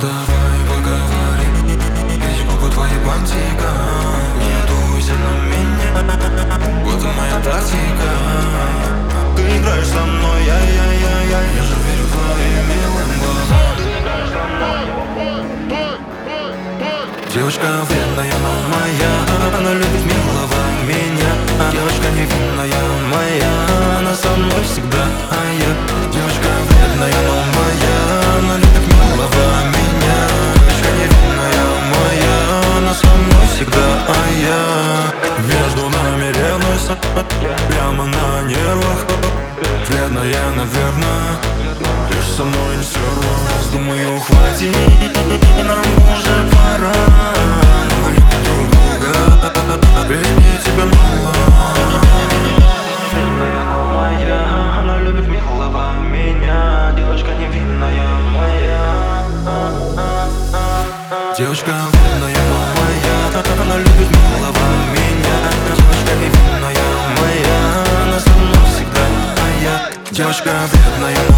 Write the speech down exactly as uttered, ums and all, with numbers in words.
Давай поговорим, ведь губы твои бантика. Не дуйся на меня, вот и моя тактика. Ты играешь со мной, яй-яй-яй-яй. Я же верю твоим милым глазам. Ты играешь со мной. Девочка вредная, но моя, она любит милого меня. Девочка невинная моя, она со мной всегда, а я. Девочка вредная, но моя, она любит милого меня. Девочка невинная моя, она со мной всегда, а я. Между нами ревность, прямо на нервах. Вредная, наверное, лишь со мной не стерлась. Думаю, хватит, нам уже пора. Мы любим друг друга, ведь мне тебя мало. Вредная моя, она любит милого меня. Девочка невинная моя. Девочка вредная моя, она любит милого меня. Девочка невинная моя, она со мной всегда, а я. Девочка вредная